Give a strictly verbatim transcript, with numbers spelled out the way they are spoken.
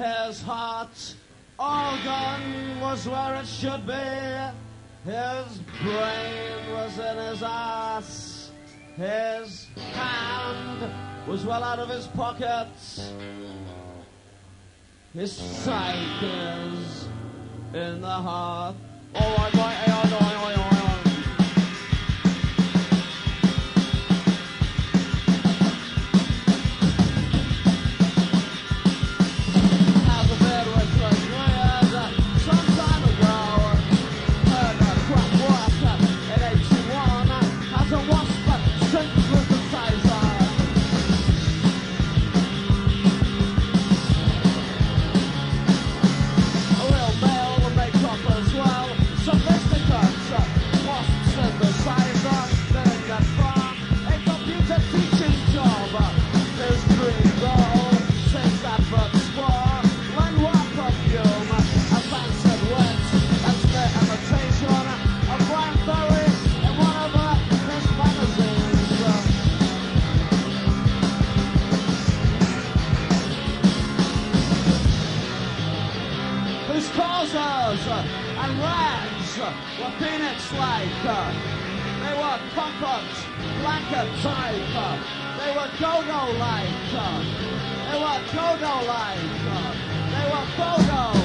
His heart organ was where it should be. His brain was in his ass. His hand was well out of his pockets. His psyche is in the heart. Oh, I got it, I know, I know, I know. And rags were phoenix-like. They were comfort, blanket type. They were go-go-like. They were go-go-like. They were go-go.